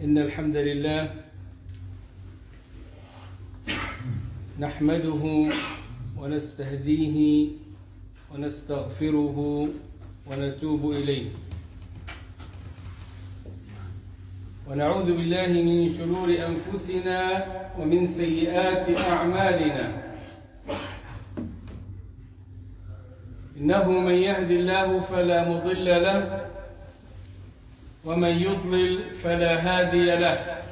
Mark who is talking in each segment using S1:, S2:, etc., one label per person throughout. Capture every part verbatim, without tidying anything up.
S1: إن الحمد لله نحمده ونستهديه ونستغفره ونتوب إليه، ونعوذ بالله من شرور أنفسنا ومن سيئات أعمالنا. إنه من يهد الله فلا مضل له، ومن يضلل فلا هادي له،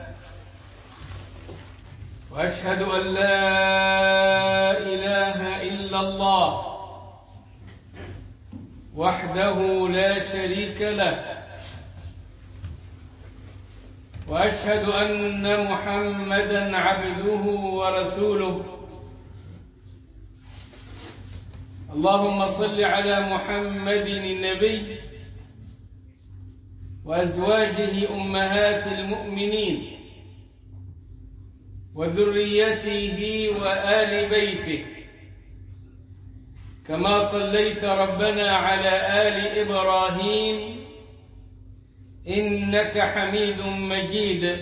S1: وأشهد أن لا إله إلا الله وحده لا شريك له، وأشهد أن محمدا عبده ورسوله. اللهم صل على محمد النبي وأزواجه أمهات المؤمنين وذريته وآل بيته، كما صليت ربنا على آل إبراهيم إنك حميد مجيد.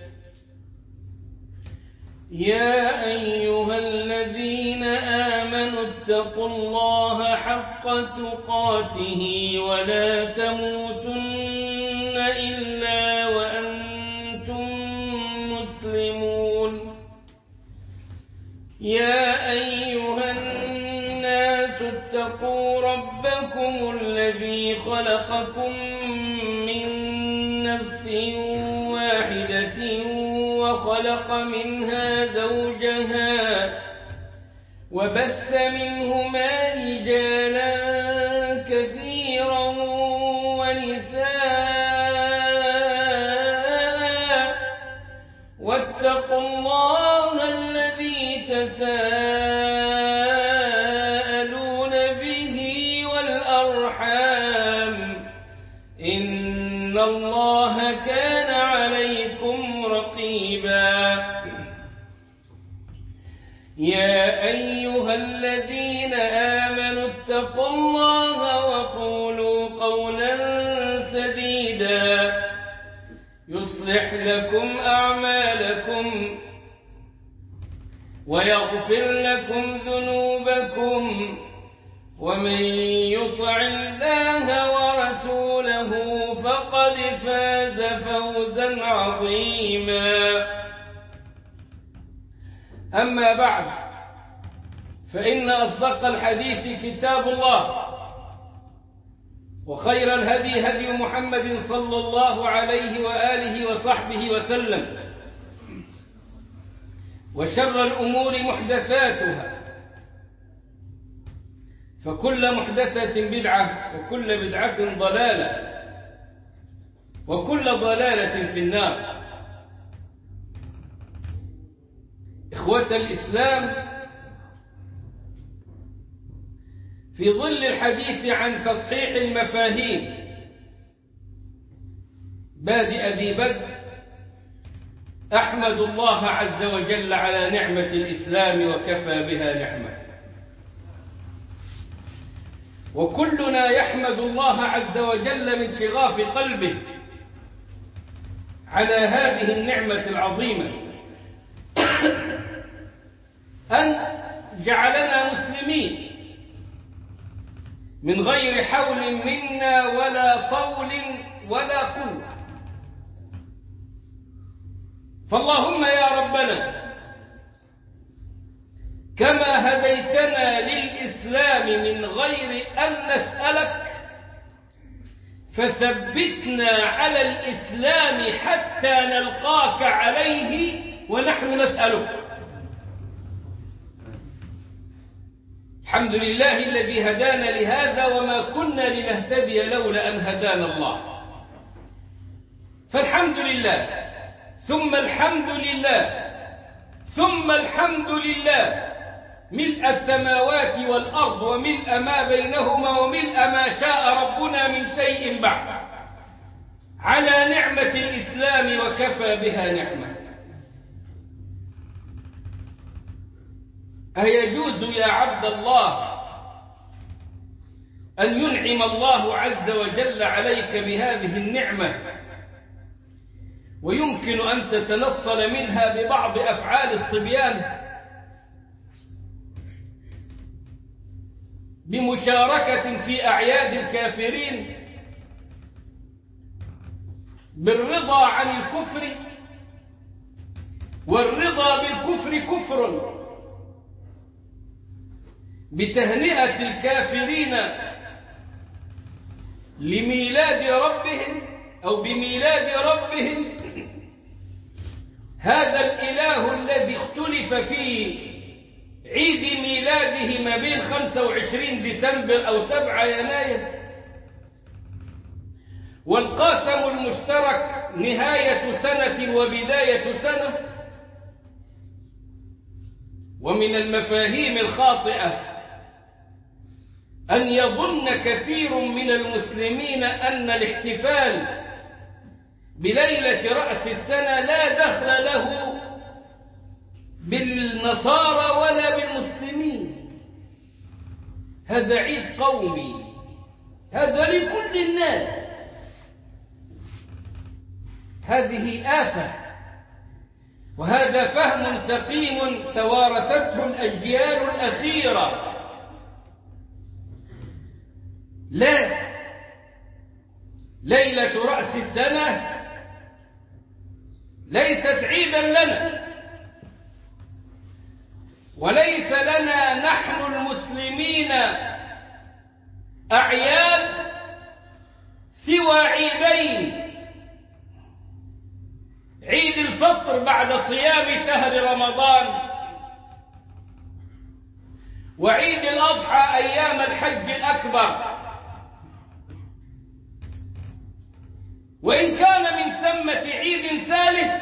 S1: يا أيها الذين آمنوا اتقوا الله حق تقاته ولا تموتن إلا وأنتم مسلمون. يا أيها الناس اتقوا ربكم الذي خلقكم من نفس واحدة وخلق منها زوجها وبث منهما رجالا كثيرا ونساء، واتقوا الله الذي تساءلون به والأرحام، إن الله كان عليكم رقيبا. يا أيها الذين آمنوا اتقوا الله وقولوا قولا سديدا يصلح لكم أعمالكم ويغفر لكم ذنوبكم، ومن يطع الله ورسوله فقد فاز فوزا عظيما. أما بعد، فإن أصدق الحديث كتاب الله، وخير الهدي هدي محمد صلى الله عليه وآله وصحبه وسلم، وشر الأمور محدثاتها، فكل محدثة بدعة وكل بدعة ضلالة وكل ضلالة في النار. إخوة الإسلام، في ظل الحديث عن تصحيح المفاهيم بادئ ذي بدء، أحمد الله عز وجل على نعمة الإسلام وكفى بها نعمة، وكلنا يحمد الله عز وجل من شغاف قلبه على هذه النعمة العظيمة، أن جعلنا مسلمين من غير حول منا ولا طول ولا قوة. فاللهم يا ربنا، كما هديتنا للإسلام من غير أن نسألك، فثبتنا على الإسلام حتى نلقاك عليه ونحن نسألك. الحمد لله الذي هدانا لهذا، وما كنا لنهتدي لولا أن هدانا الله. فالحمد لله ثم الحمد لله ثم الحمد لله، ملء السماوات والأرض وملء ما بينهما وملء ما شاء ربنا من شيء بعد، على نعمة الإسلام وكفى بها نعمة. أيجوز يا عبد الله أن ينعم الله عز وجل عليك بهذه النعمة ويمكن أن تتنصل منها ببعض أفعال الصبيان بمشاركة في أعياد الكافرين، بالرضا عن الكفر، والرضا بالكفر كفر، بتهنئة الكافرين لميلاد ربهم أو بميلاد ربهم، هذا الإله الذي اختلف في عيد ميلاده ما بين خمسة وعشرين ديسمبر أو سبعة يناير، والقاسم المشترك نهاية سنة وبداية سنة. ومن المفاهيم الخاطئة أن يظن كثير من المسلمين أن الاحتفال بليلة رأس السنة لا دخل له بالنصارى ولا بالمسلمين، هذا عيد قومي، هذا لكل الناس. هذه آفة، وهذا فهم سقيم توارثته الأجيال الأخيرة. لا، ليلة رأس السنة ليست عيدا لنا، وليس لنا نحن المسلمين أعياد سوى عيدين: عيد الفطر بعد صيام شهر رمضان، وعيد الأضحى أيام الحج الأكبر. وإن كان من ثمة عيد ثالث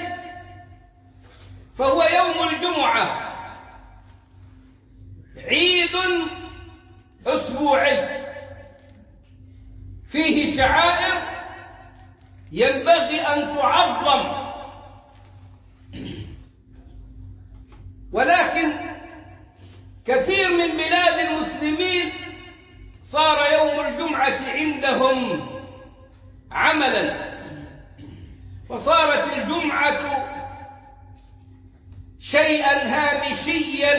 S1: فهو يوم الجمعة، عيد أسبوعي فيه شعائر ينبغي أن تعظم، ولكن كثير من بلاد المسلمين صار يوم الجمعة عندهم عملا، وصارت الجمعة شيئا هامشيا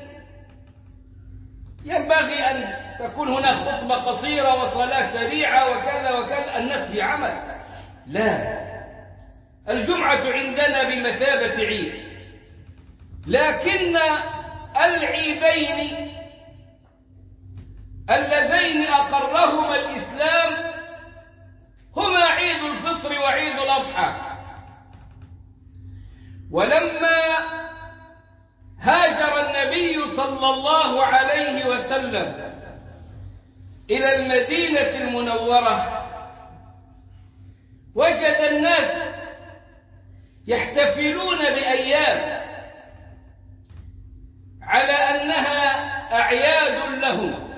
S1: ينبغي أن تكون هناك خطبة قصيرة وصلاة سريعة وكذا وكذا، الناس في عمل. لا، الجمعة عندنا بمثابة عيد، لكن العيدين اللذين أقرهما الإسلام هما عيد الفطر وعيد الأضحى. ولما هاجر النبي صلى الله عليه وسلم إلى المدينة المنورة وجد الناس يحتفلون بأيام على أنها أعياد لهم،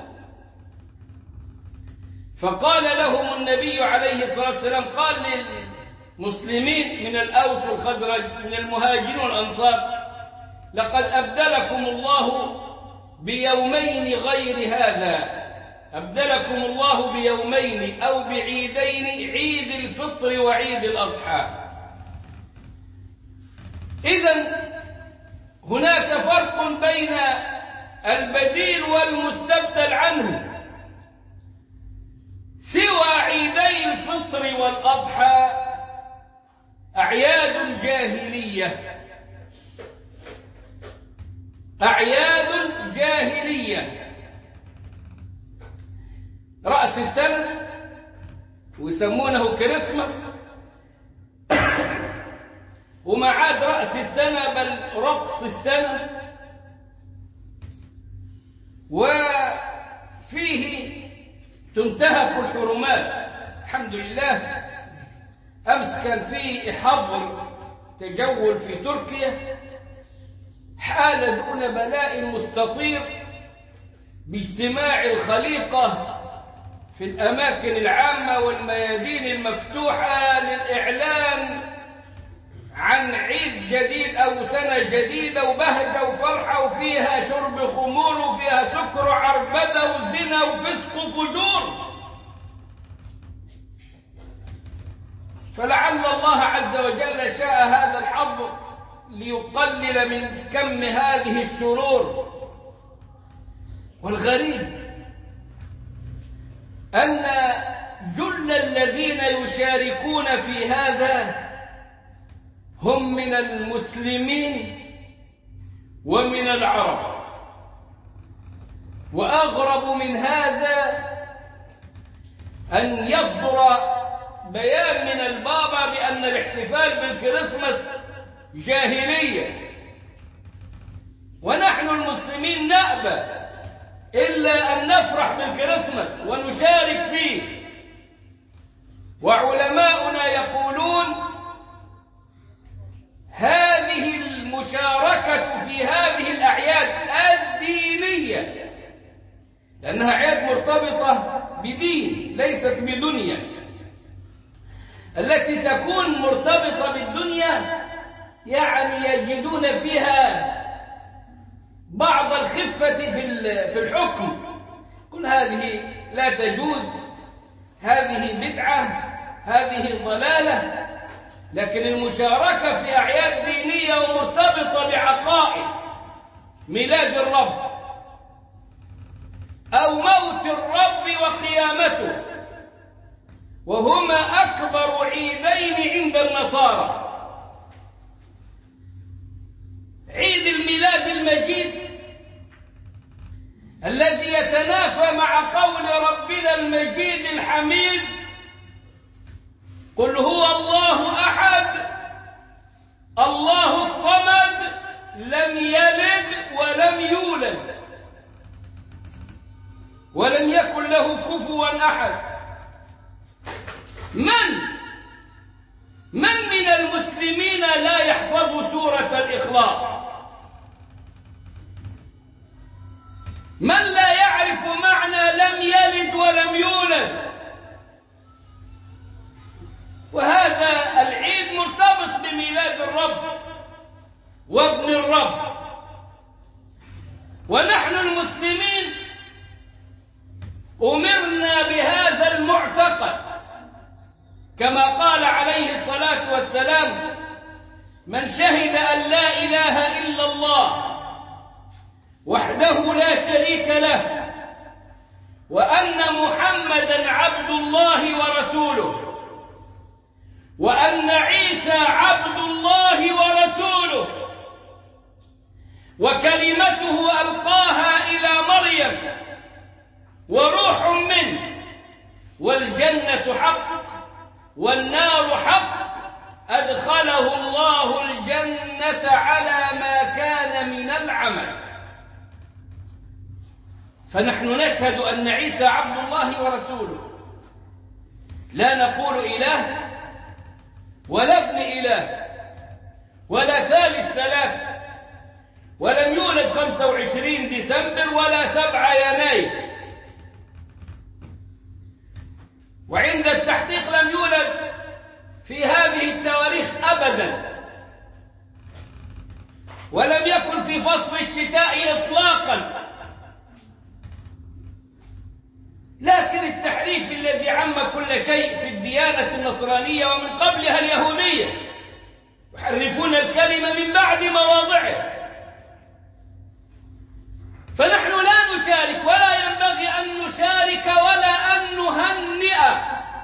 S1: فقال لهم النبي عليه الصلاة والسلام، قال للمسلمين من الأوس والخزرج من المهاجرين والأنصار: لقد أبدلكم الله بيومين غير هذا، أبدلكم الله بيومين أو بعيدين، عيد الفطر وعيد الأضحى. إذن هناك فرق بين البديل والمستبدل عنه. سوى عيدي الفطر والأضحى أعياد جاهلية، أعياد جاهلية. رأس السنة ويسمونه كريسماس، وما عاد رأس السنة بل رقص السنة. وفيه تنتهك الحرمات. الحمد لله أمس كان في حظر تجول في تركيا، حال دون بلاء مستطير باجتماع الخليقة في الأماكن العامة والميادين المفتوحة للإعلان عن عيد جديد أو سنة جديدة، وبهجة وفرحة، وفيها شرب خمور وفيها سكر وعربدة وزنا وفسق وفجور. فلعل الله عز وجل شاء هذا الحظ ليقلل من كم هذه الشرور. والغريب أن جل الذين يشاركون في هذا هم من المسلمين ومن العرب. وأغرب من هذا أن يصدر بيان من البابا بأن الاحتفال بالكريسماس جاهلية، ونحن المسلمين نأبى إلا أن نفرح بالكريسماس ونشارك فيه. وعلماؤنا يقولون هذه المشاركة في هذه الأعياد الدينية، لأنها أعياد مرتبطة بدين ليست بدنيا، التي تكون مرتبطة بالدنيا يعني يجدون فيها بعض الخفة في الحكم. كل هذه لا تجوز، هذه بدعة، هذه ضلالة. لكن المشاركة في أعياد دينية ومرتبطة بعقائد ميلاد الرب أو موت الرب وقيامته، وهما أكبر عيدين عند النصارى، عيد الميلاد المجيد الذي يتنافى مع قول ربنا المجيد الحميد قل هو الله أحد الله الصمد لم يلد ولم يولد ولم يكن له كفوا أحد. من من من المسلمين لا يحفظ سورة الإخلاص؟ من لا يعرف معنى لم يلد ولم يولد؟ وهذا العيد مرتبط بميلاد الرب وابن الرب. ونحن المسلمين أمرنا بهذا المعتقد، كما قال عليه الصلاة والسلام من شهد أن لا إله إلا الله وحده لا شريك له وأن محمدا عبد الله ورسوله وأن عيسى عبد الله ورسوله وكلمته ألقاها إلى مريم وروح منه والجنة حق والنار حق أدخله الله الجنة على ما كان من العمل. فنحن نشهد أن عيسى عبد الله ورسوله، لا نقول إله ولا ابن إله ولا ثالث ثلاث، ولم يولد خمسة وعشرين ديسمبر ولا سبعة يناير، وعند التحقيق لم يولد في هذه التواريخ أبدا، ولم يكن في فصل الشتاء إطلاقا. لكن التحريف الذي عم كل شيء في الديانة النصرانية ومن قبلها اليهودية، يحرفون الكلمة من بعد مواضعه. فنحن لا نشارك ولا ينبغي أن نشارك ولا أن نهنئ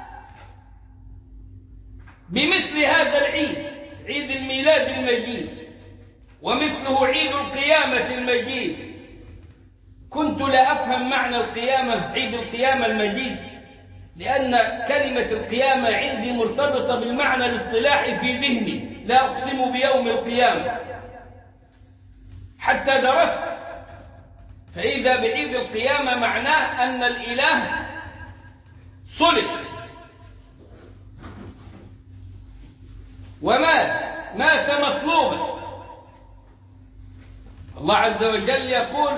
S1: بمثل هذا العيد، عيد الميلاد المجيد، ومثله عيد القيامة المجيد. كنت لا أفهم معنى القيامة، عيد القيامة المجيد، لأن كلمة القيامة عندي مرتبطة بالمعنى الاصطلاحي في ذهني، لا أقسم بيوم القيامة حتى درست، فإذا بعيد القيامة معناه أن الإله صلب ومات، مات مصلوبا. الله عز وجل يقول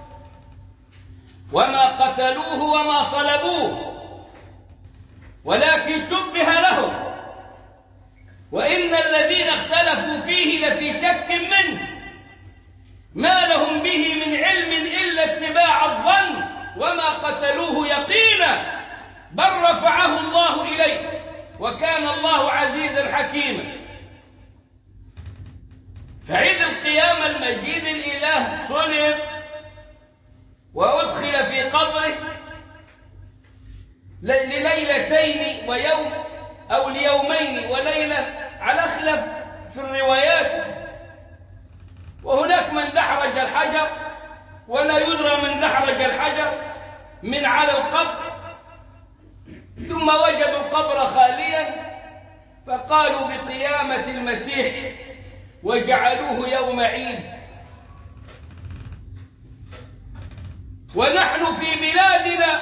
S1: وما قتلوه وما صلبوه ولكن شبه لهم وإن الذين اختلفوا فيه لفي شك منه ما لهم به من علم إلا اتباع الظن وما قتلوه يقينا بل رفعه الله إليه. وكان الله عزيزا حكيما. فعيد القيامة المجيد الإله صلب وأدخل في قبره لليلتين ويوم أو ليومين وليلة على خلاف في الروايات، وهناك من دحرج الحجر ولا يدرى من دحرج الحجر من على القبر، ثم وجدوا القبر خاليا فقالوا بقيامة المسيح وجعلوه يوم عيد. ونحن في بلادنا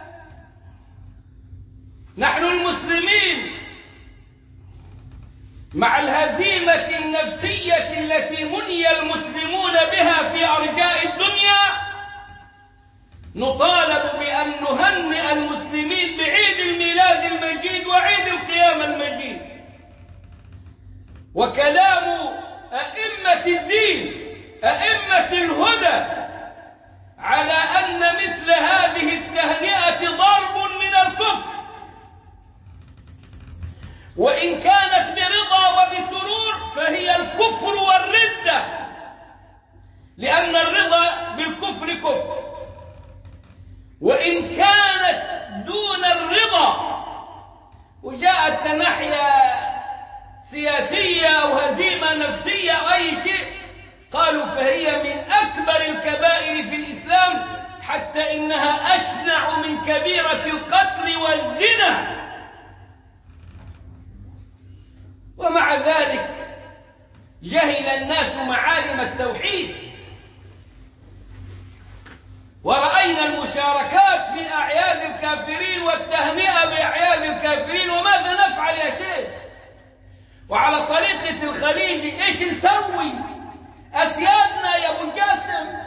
S1: نحن المسلمين مع الهزيمة النفسية التي مني المسلمون بها في أرجاء الدنيا نطالب بأن نهنئ المسلمين بعيد الميلاد المجيد وعيد القيامة المجيد. وكلام أئمة الدين أئمة الهدى على أن مثل هذه التهنئة ضرب من الكفر، وإن كانت برضا وبسرور فهي الكفر والردة، لأن الرضا بالكفر كفر، وإن كانت دون الرضا وجاءت ناحية سياسية أو هزيمة نفسية أو أي شيء قالوا فهي من أكبر الكبائر في الإسلام، حتى إنها أشنع من كبيرة القتل والزنا. ومع ذلك جهل الناس معالم التوحيد، ورأينا المشاركات في أعياد الكافرين والتهنئة بأعياد الكافرين، وماذا نفعل يا شيخ؟ وعلى طريقة الخليج إيش نسوي؟ أسيادنا يا أبو القاسم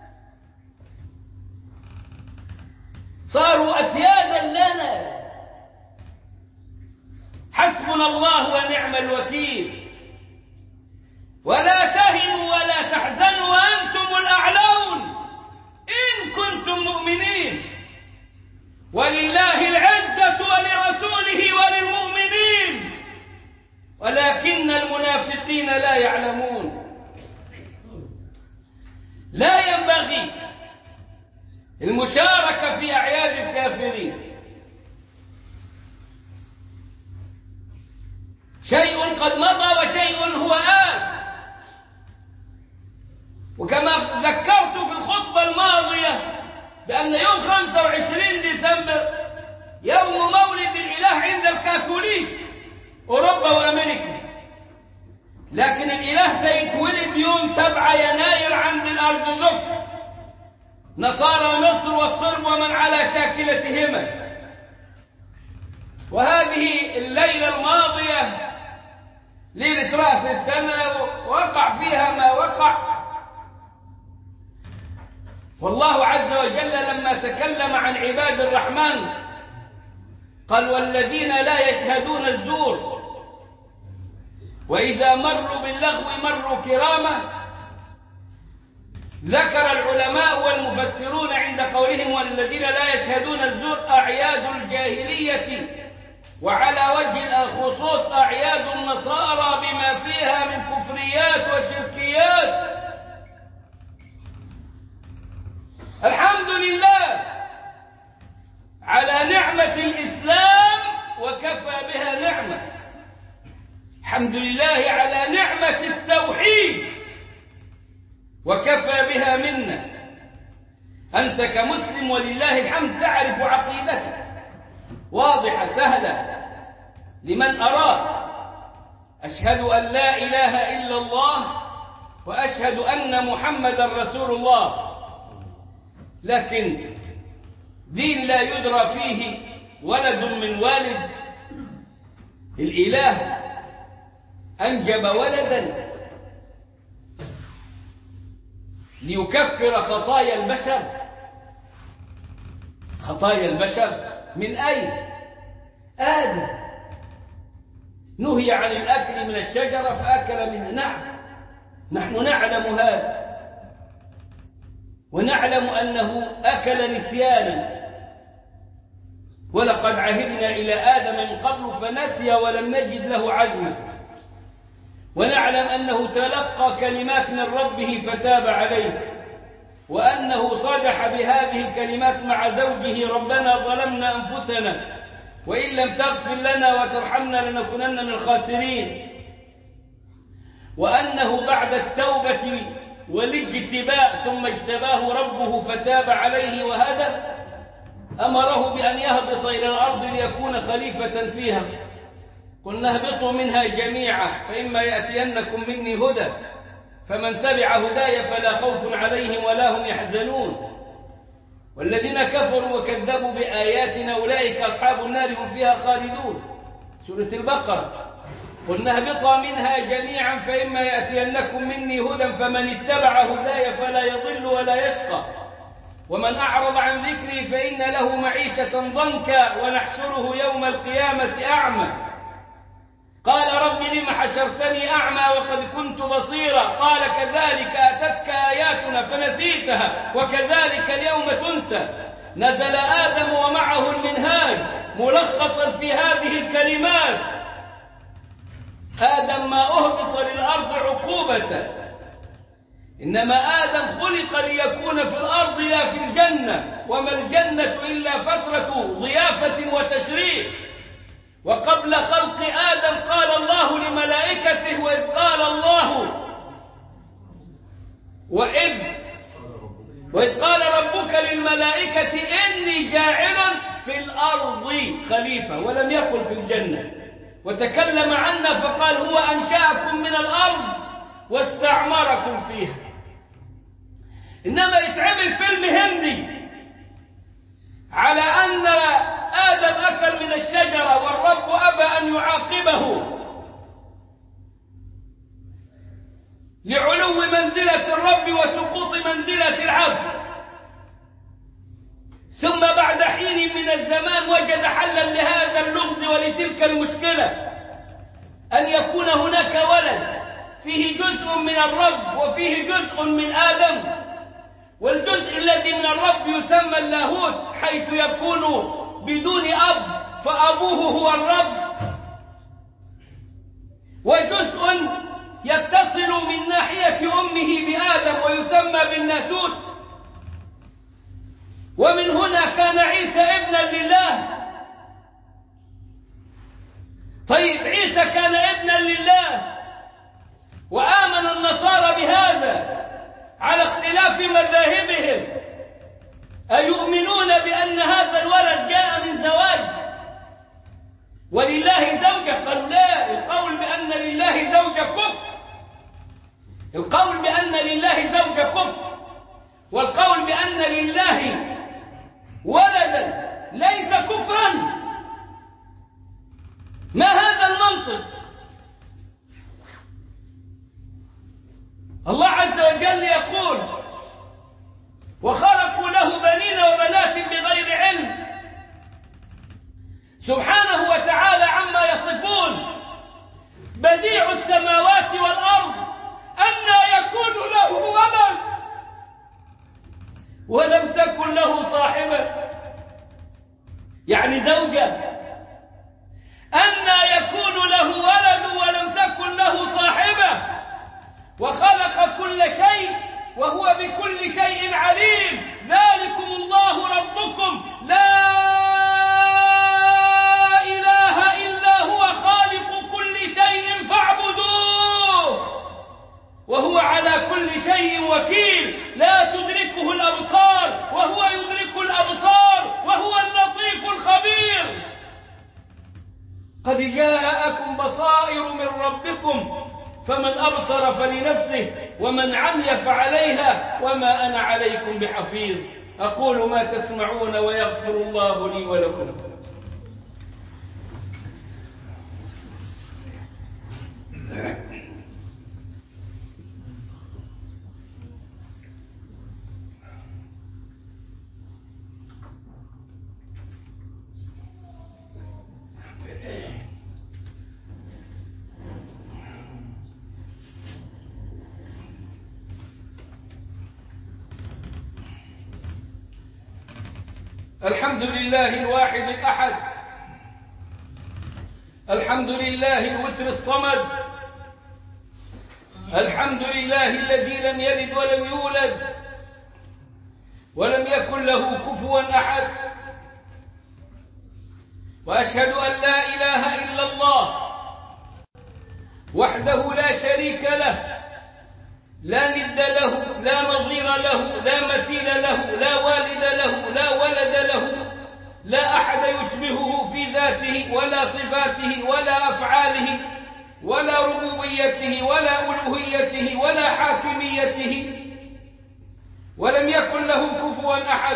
S1: صاروا أسيادا لنا. حسبنا الله ونعم الوكيل. ولا تهنوا ولا تحزنوا وأنتم الأعلون إن كنتم مؤمنين، ولله العزة ولرسوله وللمؤمنين ولكن المنافقين لا يعلمون. لا ينبغي المشاركة في أعياد الكافرين. شيء قد مضى وشيء هو آت. وكما ذكرت في الخطبة الماضية بأن يوم خمسة وعشرين ديسمبر يوم مولد الإله عند الكاثوليك أوروبا وأمريكا، لكن الإله سيتولد يوم سبعة يناير عند الأرثوذكس نصارى مصر والصرب ومن على شاكلتهما. وهذه الليلة الماضية ليلة رأس السنة وقع فيها ما وقع. والله عز وجل لما تكلم عن عباد الرحمن قال والذين لا يشهدون الزور وإذا مروا باللغو مروا كرامة. ذكر العلماء والمفسرون عند قولهم والذين لا يشهدون الزور أعياد الجاهلية، وعلى وجه الخصوص أعياد النصارى بما فيها من كفريات وشركيات. الحمد لله على نعمة الإسلام وكفى بها نعمة. الحمد لله على نعمة التوحيد وكفى بها منا. أنت كمسلم ولله الحمد تعرف عقيدتك واضحة سهلة لمن أراد. أشهد أن لا إله إلا الله وأشهد أن محمدا رسول الله. لكن دين لا يدرى فيه ولد من والد. الإله أنجب ولدا ليكفر خطايا البشر. خطايا البشر من أين؟ آدم نهي عن الأكل من الشجرة فأكل منها. نعم نحن نعلم هذا، ونعلم أنه أكل نسيانا، ولقد عهدنا إلى آدم من قبل فنسي ولم نجد له عزما. ونعلم أنه تلقى كلمات من ربه فتاب عليه، وأنه صدح بهذه الكلمات مع زوجه: ربنا ظلمنا أنفسنا وإن لم تغفر لنا وترحمنا لنكونن من الخاسرين. وأنه بعد التوبة والاجتباء ثم اجتباه ربه فتاب عليه وهدى، أمره بأن يهبط إلى الأرض ليكون خليفة فيها. قلنا اهبطوا منها جميعا فإما يأتينكم مني هدى فمن تبع هداي فلا خوف عليهم ولا هم يحزنون. والذين كفروا وكذبوا بآياتنا أولئك أصحاب النار هم فيها خالدون. سورة البقرة. قلنا اهبطا منها جميعا فإما يأتينكم مني هدى فمن اتبع هداي فلا يضل ولا يشقى ومن أعرض عن ذكري فإن له معيشة ضنكا ونحشره يوم القيامة أعمى. قال رب لم حشرتني أعمى وقد كنت بصيرا قال كذلك أتتك آياتنا فنسيتها وكذلك اليوم تنسى. نزل آدم ومعه المنهاج ملخصا في هذه الكلمات: آدم ما أهبط للأرض عقوبة، إنما آدم خلق ليكون في الأرض لا في الجنة، وما الجنة إلا فترة ضيافة وتشريف. وقبل خلق آدم قال الله لملائكته: وإذ قال الله وإذ وإذ قال ربك للملائكة إني جاعل في الأرض خليفة، ولم يقل في الجنة. وتكلم عنا فقال: هو أنشأكم من الأرض واستعمركم فيها. إنما يتعمل فيلم هندي على أن آدم أكل من الشجرة والرب أبى أن يعاقبه لعلو منزلة الرب وسقوط منزلة العبد، ثم بعد حين من الزمان وجد حلا لهذا اللغز ولتلك المشكلة: أن يكون هناك ولد فيه جزء من الرب وفيه جزء من آدم، والجزء الذي من الرب يسمى اللاهوت حيث يكون بدون أب فأبوه هو الرب، وجزء يتصل من ناحية أمه بآدم ويسمى بالناسوت. ومن هنا كان عيسى ابنا لله. طيب عيسى كان ابنا لله وآمن النصارى بهذا على اختلاف مذاهبهم، أيؤمنون بأن هذا الولد جاء من زواج ولله زوجة؟ قالوا لا، القول بأن لله زوجة كفر. القول بأن لله زوجة كفر، والقول بأن لله ولدا ليس كفرا. ما هذا المنطق؟ الله عز وجل يقول: وخلقوا له بنين وبنات بغير علم. سبحانه وتعالى عما يصفون. بديع السماوات والأرض أنى يكون له ولد ولم تكن له صاحبة، يعني زوجة. أنى يكون له ولد ولم تكن له صاحبة، وخلق كل شيء وهو بكل شيء عليم. ذلكم الله ربكم لا إله إلا هو خالق كل شيء فاعبدوه وهو على كل شيء وكيل. لا تدركه الأبصار وهو يدرك الأبصار وهو اللطيف الخبير. قد جاءكم بصائر من ربكم فمن أبصر فلنفسه ومن عمي فعليها وما أنا عليكم بحفيظ. أقول ما تسمعون ويغفر الله لي ولكم. الحمد لله الواحد الأحد، الحمد لله الوتر الصمد، الحمد لله الذي لم يلد ولم يولد ولم يكن له كفوا أحد، وأشهد أن لا إله إلا الله وحده لا شريك له، لا ند له، لا نظير له، لا مثيل له، لا والد له، لا ولد له، لا أحد يشبهه في ذاته ولا صفاته ولا أفعاله ولا ربوبيته ولا ألوهيته ولا حاكميته، ولم يكن له كفوا أحد.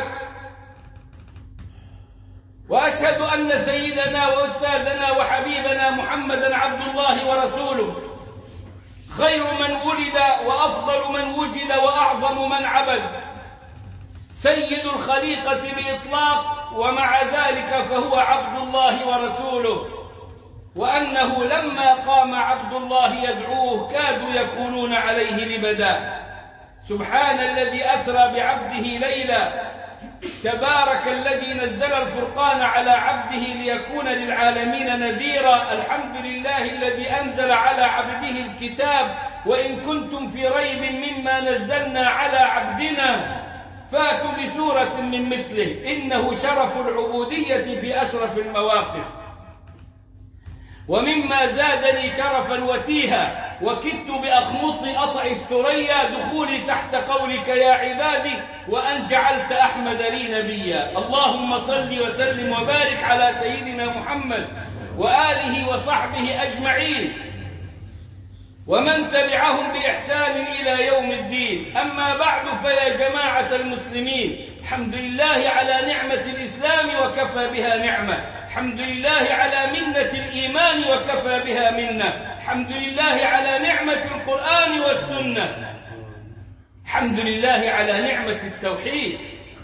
S1: وأشهد أن سيدنا وأستاذنا وحبيبنا محمدا عبد الله ورسوله، خير من ولد وأفضل من وجد وأعظم من عبد، سيد الخليقة بإطلاق، ومع ذلك فهو عبد الله ورسوله، وأنه لما قام عبد الله يدعوه كادوا يكونون عليه لبدا. سبحان الذي أسرى بعبده ليلا، تبارك الذي نزل الفرقان على عبده ليكون للعالمين نذيرا. الحمد لله الذي أنزل على عبده الكتاب، وإن كنتم في ريب مما نزلنا على عبدنا فاتوا بسورة من مثله، إنه شرف العبودية في أشرف المواقف. ومما زادني شرفا وتيها وكدت بأخمص أطع الثريا دخولي تحت قولك يا عبادي، وأن جعلت أحمد لي نبيا. اللهم صل وسلم وبارك على سيدنا محمد وآله وصحبه أجمعين ومن تبعهم بإحسان إلى يوم الدين. أما بعد، فيا جماعة المسلمين، الحمد لله على نعمة الإسلام وكفى بها نعمة، الحمد لله على منة الإيمان وكفى بها منة، الحمد لله على نعمة القرآن والسنة، الحمد لله على نعمة التوحيد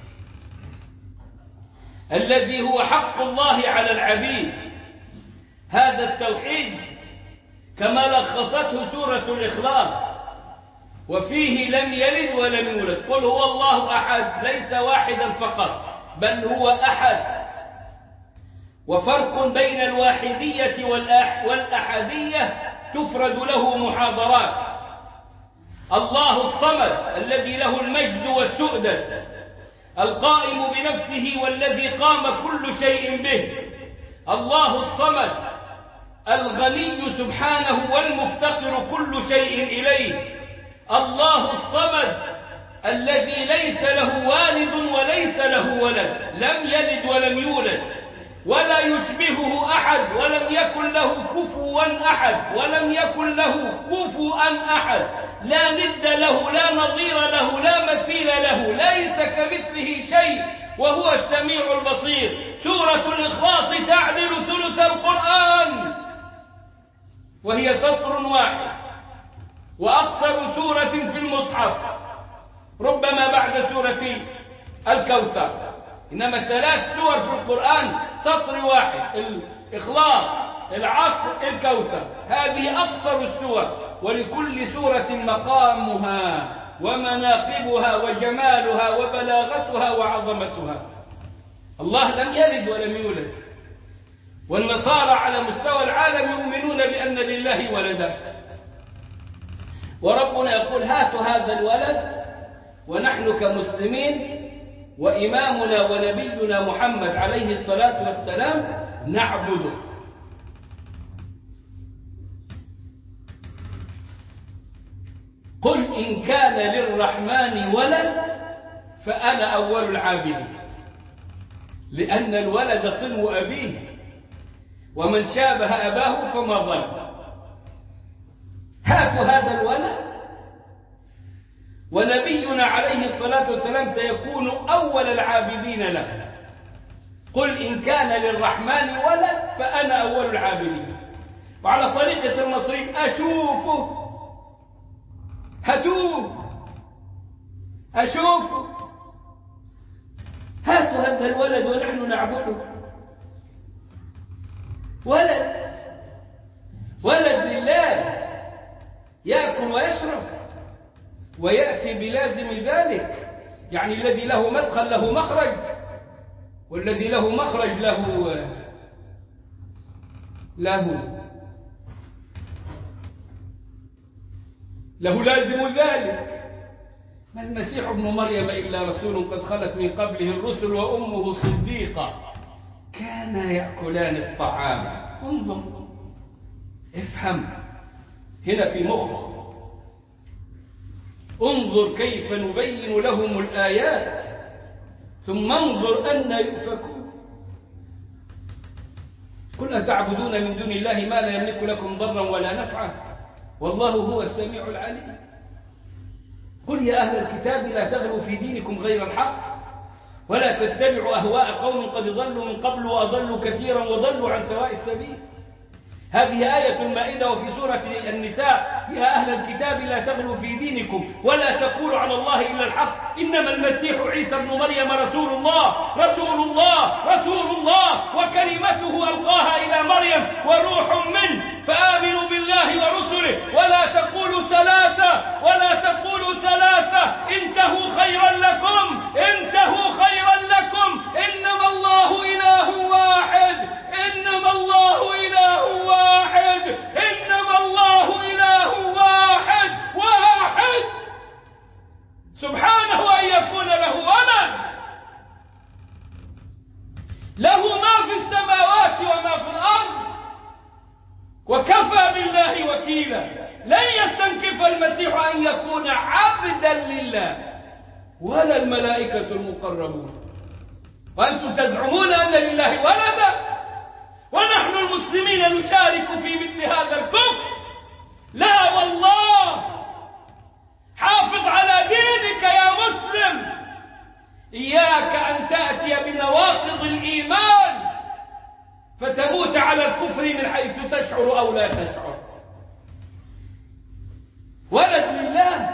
S1: الذي هو حق الله على العبيد. هذا التوحيد كما لخصته سورة الإخلاص، وفيه لم يلد ولم يولد، قل هو الله أحد، ليس واحدا فقط بل هو أحد. وفرق بين الواحدية والأحدية تفرد له محاضرات. الله الصمد الذي له المجد والسؤدد، القائم بنفسه والذي قام كل شيء به. الله الصمد الغني سبحانه والمفتقر كل شيء إليه. الله الصمد الذي ليس له والد وليس له ولد، لم يلد ولم يولد ولا يشبهه أحد، ولم يكن له كفوا أحد، ولم يكن له كفوا أحد، لا ند له، لا نظير له، لا مثيل له، ليس كمثله شيء وهو السميع البصير. سورة الإخلاص تعدل ثلث القرآن، وهي سطر واحد، وأقصر سورة في المصحف ربما بعد سورة الكوثر، إنما ثلاث سور في القرآن سطر واحد، الإخلاص، العصر، الكوثر، هذه أقصر السور، ولكل سورة مقامها ومناقبها وجمالها وبلاغتها وعظمتها. الله لم يلد ولم يولد، والنصارى على مستوى العالم يؤمنون بأن لله ولدا، وربنا يقول هاتوا هذا الولد ونحن كمسلمين وإمامنا ونبينا محمد عليه الصلاة والسلام نعبده. قل إن كان للرحمن ولد فأنا أول العابدين، لأن الولد طلو أبيه، ومن شابه أباه فما ظلم. هاتوا هذا الولد، ونبينا عليه الصلاة والسلام سيكون أول العابدين له. قل إن كان للرحمن ولد فأنا أول العابدين. وعلى طريقة المصريين أشوفه، هاتوه، أشوفه، هاتوا هذا الولد ونحن نعبده. ولد، ولد لله، يأكل ويشرب ويأتي بلازم ذلك، يعني الذي له مدخل له مخرج، والذي له مخرج له له له لازم ذلك. ما المسيح ابن مريم إلا رسول قد خلت من قبله الرسل وأمه صديقة كانا يأكلان الطعام. انظر، افهم هنا في مخك، انظر كيف نبين لهم الآيات ثم انظر أن يؤفكون. قل أتعبدون من دون الله ما لا يملك لكم ضرا ولا نفعا والله هو السميع العليم. قل يا أهل الكتاب لا تغلوا في دينكم غير الحق ولا تتبعوا أهواء قوم قد ضلوا من قبل وأضلوا كثيرا وضلوا عن سواء السبيل. هذه آية المائدة. وفي سورة النساء يا أهل الكتاب لا تغلوا في دينكم ولا تقولوا على الله إلا الحق إنما المسيح عيسى ابن مريم رسول الله رسول الله رسول الله وكلمته ألقاها إلى مريم وروح منه فآمنوا بالله ورسله ولا تقولوا ثلاثة ولا تقولوا ثلاثة انتهوا خيرا لكم انتهوا خيرا لكم إنما الله إله واحد إنما الله إله واحد إنما الله إله واحد واحد سبحانه أن يكون له ولد له ما في السماوات وما في الأرض وكفى بالله وكيلا. لن يستنكف المسيح أن يكون عبدا لله ولا الملائكة المقربون. وأنتم تزعمون أن لله ولدا ونحن المسلمين نشارك في مثل هذا الكفر. لا والله، حافظ على دينك يا مسلم. إياك أن تأتي بنواقض الإيمان فتموت على الكفر من حيث تشعر أو لا تشعر. ولد لله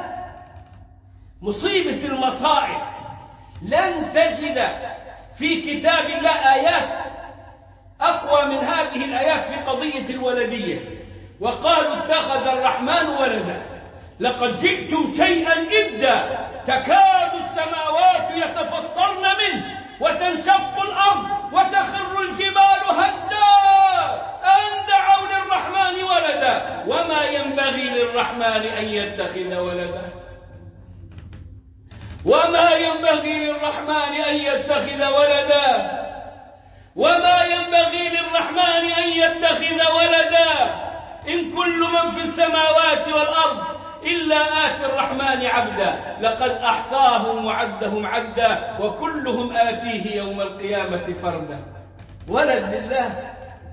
S1: مصيبة المصائب. لن تجد في كتاب الله آيات أقوى من هذه الآيات في قضية الولدية. وقالوا اتخذ الرحمن ولدا لقد جئتم شيئا إدا تكاد السماوات يتفطرن منه وتنشق الأرض وتخر الجبال هدا أن دعوا للرحمن ولدا وما ينبغي للرحمن أن يتخذ ولدا وما ينبغي للرحمن أن يتخذ ولدا وما ينبغي للرحمن أن يتخذ ولدا إن كل من في السماوات والأرض إلا آتي الرحمن عبدا لقد أحصاهم وعدهم عدا وكلهم آتيه يوم القيامة فردا. ولد لله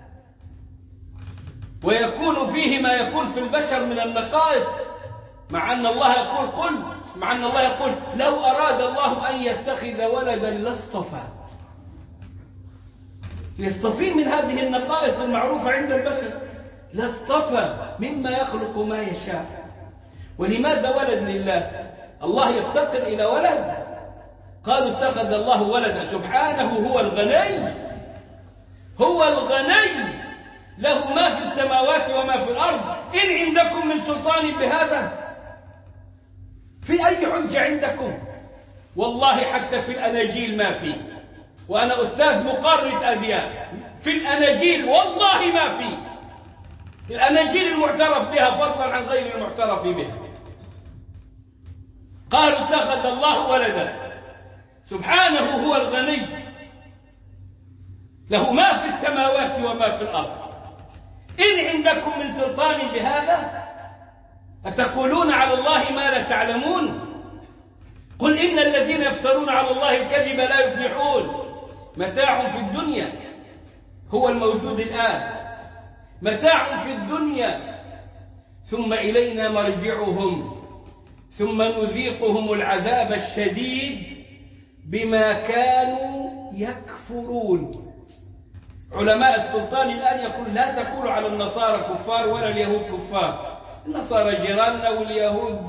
S1: ويكون فيه ما يكون في البشر من النقائص مع أن الله يقول قل مع أن الله يقول لو أراد الله أن يتخذ ولدا لاصطفى. يصطفي من هذه النقائص المعروفة عند البشر لاصطفى مما يخلق ما يشاء. ولماذا ولد لله؟ الله يفتقر إلى ولد؟ قالوا اتخذ الله ولدا. سبحانه هو الغني هو الغني له ما في السماوات وما في الأرض. إن عندكم من سلطان بهذا؟ في أي حجة عندكم؟ والله حتى في الأناجيل ما في. وأنا أستاذ مقرد أديان. في الأناجيل والله ما في. الأناجيل المعترف بها فضلا عن غير المعترف بها. قالوا اتخذ الله ولدا. سبحانه هو الغني له ما في السماوات وما في الأرض. إن عندكم من سلطان بهذا أتقولون على الله ما لا تعلمون. قل إن الذين يفترون على الله الكذب لا يفلحون. متاع في الدنيا هو الموجود الآن متاع في الدنيا ثم إلينا مرجعهم ثم نذيقهم العذاب الشديد بما كانوا يكفرون. علماء السلطان الآن يقول لا تقولوا على النصارى كفار ولا اليهود كفار. النصارى جيراننا واليهود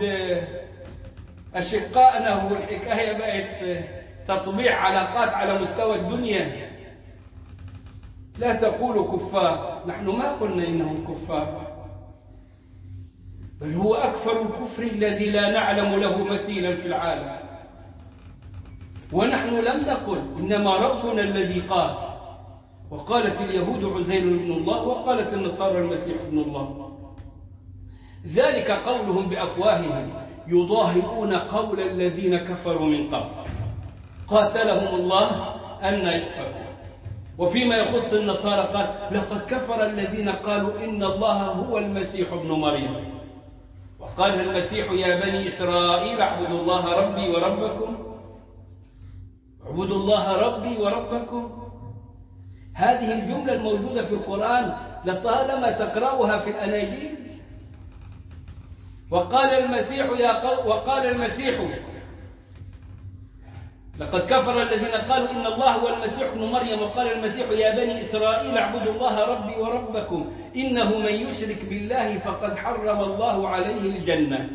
S1: أشقائنا والحكاية بقت تطبيع علاقات على مستوى الدنيا. لا تقولوا كفار. نحن ما قلنا إنهم كفار بل هو أكثر الكفر الذي لا نعلم له مثيلا في العالم. ونحن لم نقل إنما ربنا الذي قال. وقالت اليهود عزير ابن الله، وقالت النصارى المسيح ابن الله. ذلك قولهم بأفواههم يضاهئون قول الذين كفروا من قبل قاتلهم الله أن يؤفكون. وفيما يخص النصارى قال لقد كفر الذين قالوا إن الله هو المسيح ابن مريم، وقال المسيح يا بني إسرائيل اعبدوا الله ربي وربكم، اعبدوا الله ربي وربكم. هذه الجملة الموجودة في القرآن لطالما تقرأها في الأناجيل. وقال المسيح يا قو... وقال المسيح لقد كفر الذين قالوا إن الله هو المسيح ابن مريم، وقال المسيح يا بني إسرائيل اعبدوا الله ربي وربكم إنه من يشرك بالله فقد حرم الله عليه الجنة.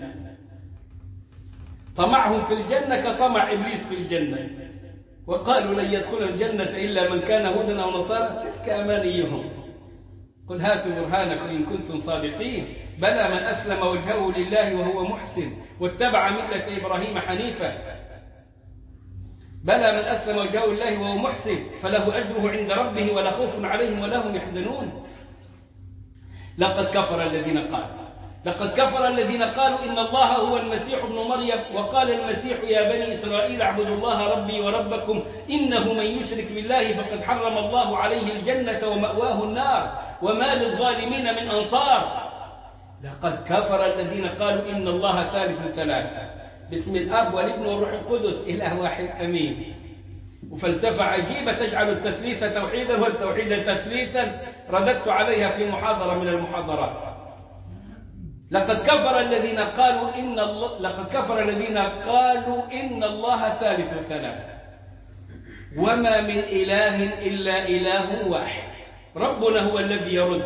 S1: طمعهم في الجنة كطمع إبليس في الجنة، وقالوا لن يدخل الجنة إلا من كان هودا أو نصارى، تلك أمانيهم. قل هاتوا برهانكم إن كنتم صادقين بلى من أسلم وجهه لله وهو محسن واتبع ملة إبراهيم حنيفا، بلى من أسلم وجهه لله وهو محسن فله أجره عند ربه ولا خوف عليهم ولا هم يحزنون. لقد كفر الذين قالوا لقد كفر الذين قالوا إن الله هو المسيح ابن مريم، وقال المسيح يا بني إسرائيل اعبدوا الله ربي وربكم إنه من يشرك بالله فقد حرم الله عليه الجنة ومأواه النار وما للظالمين من أنصار. لقد كفر الذين قالوا إن الله ثالث ثلاثة، باسم الأب والابن والروح القدس إله واحد أمين. وفلسفة عجيبة تجعل التثليث توحيدا والتوحيد تثليثا، رددت عليها في محاضرة من المحاضرات. لقد كفر الذين قالوا إن الله لقد كفر الذين قالوا إن الله ثالث ثلاثة وما من إله إلا إله واحد. ربنا هو الذي يرد،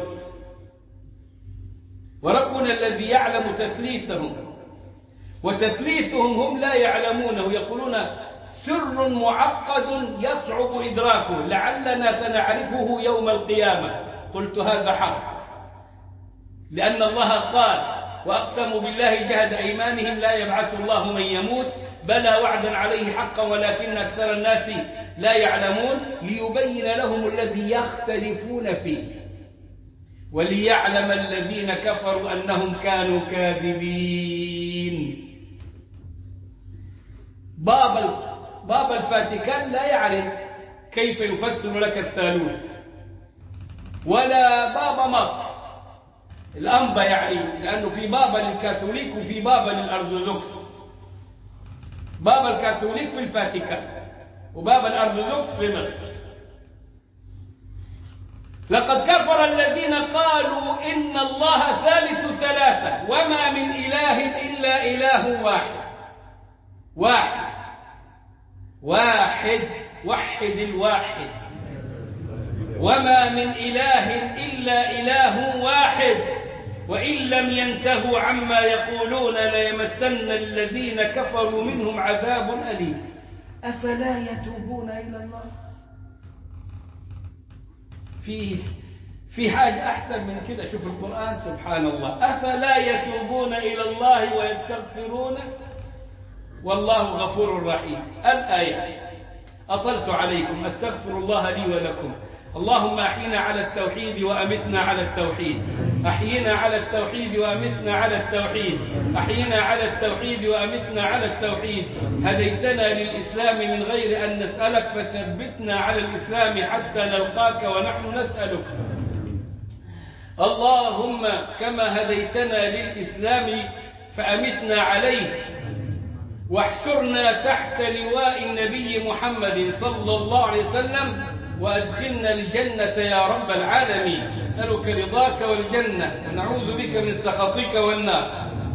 S1: وربنا الذي يعلم تثليثهم، وتثليثهم هم لا يعلمونه، يقولون سر معقد يصعب إدراكه لعلنا سنعرفه يوم القيامة. قلت هذا حق، لأن الله قال وأقسموا بالله جهد أيمانهم لا يبعث الله من يموت بلى وعدا عليه حقا ولكن أكثر الناس لا يعلمون، ليبين لهم الذي يختلفون فيه وليعلم الذين كفروا أنهم كانوا كاذبين. باب باب الفاتيكان لا يعرف كيف يفسر لك الثالوث، ولا باب مصر الأنبا يعني، لأنه في بابا للكاثوليك وفي بابا للأرثوذكس. بابا الكاثوليك في الفاتيكان وبابا الأرثوذكس في مصر. لقد كفر الذين قالوا إن الله ثالث ثلاثة وما من إله إلا إله واحد. واحد واحد وحد الواحد. وما من إله إلا إله واحد وإن لم ينتهوا عما يقولون ليمسن الذين كفروا منهم عذاب أليم. أفلا يتوبون إلى الله؟ في في حاجة أحسن من كده؟ شوف القرآن سبحان الله. أفلا يتوبون إلى الله ويستغفرونه والله غفور رحيم. الآية. أطلت عليكم، أستغفر الله لي ولكم. اللهم أحينا على التوحيد وأمتنا على التوحيد، أحينا على التوحيد وأمتنا على التوحيد، أحينا على التوحيد وأمتنا على التوحيد. هديتنا للإسلام من غير أن نسألك فثبتنا على الإسلام حتى نلقاك ونحن نسألك. اللهم كما هديتنا للإسلام فأمتنا عليه، واحشرنا تحت لواء النبي محمد صلى الله عليه وسلم، وأدخلنا الجنة يا رب العالمين. نسألك رضاك والجنة ونعوذ بك من سخطك والنار.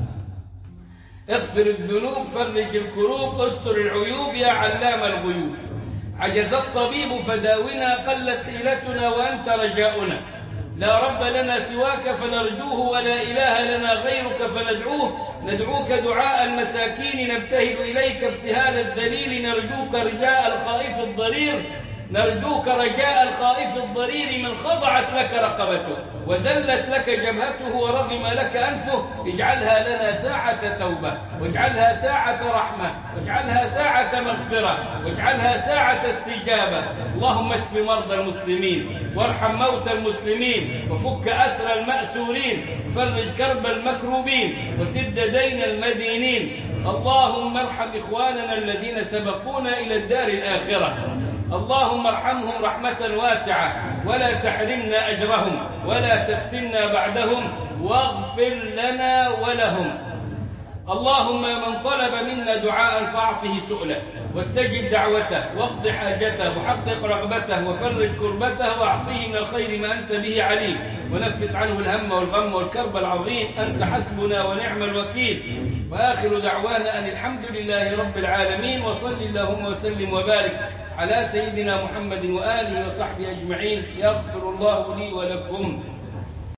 S1: اغفر الذنوب، فرج الكروب، استر العيوب يا علام الغيوب. عجز الطبيب فداونا، قلت حيلتنا وأنت رجاؤنا. لا رب لنا سواك فنرجوه، ولا إله لنا غيرك فندعوه. ندعوك دعاء المساكين، نبتهل إليك ابتهال الذليل، نرجوك رجاء الخائف الضرير. نرجوك رجاء الخائف الضرير من خضعت لك رقبته وذلت لك جبهته ورغم لك أنفه. اجعلها لنا ساعة توبة، واجعلها ساعة رحمة، واجعلها ساعة مغفرة، واجعلها ساعة استجابة. اللهم اشف مرضى المسلمين، وارحم موتى المسلمين، وفك أسر المأسورين، وفرج كرب المكروبين، وسد دين المدينين. اللهم ارحم إخواننا الذين سبقونا إلى الدار الآخرة، اللهم ارحمهم رحمة واسعة، ولا تحرمنا أجرهم، ولا تفتنا بعدهم، واغفر لنا ولهم. اللهم من طلب منا دعاء فاعطه سؤله، واستجب دعوته، واقض حاجته، وحقق رغبته، وفرج كربته، واعطيه من الخير ما أنت به عليم، ونفس عنه الهم والغم والكرب العظيم. أنت حسبنا ونعم الوكيل. وآخر دعوانا أن الحمد لله رب العالمين، وصل اللهم وسلم وبارك على سيدنا محمد وآله وصحبه أجمعين. يغفر الله لي ولكم.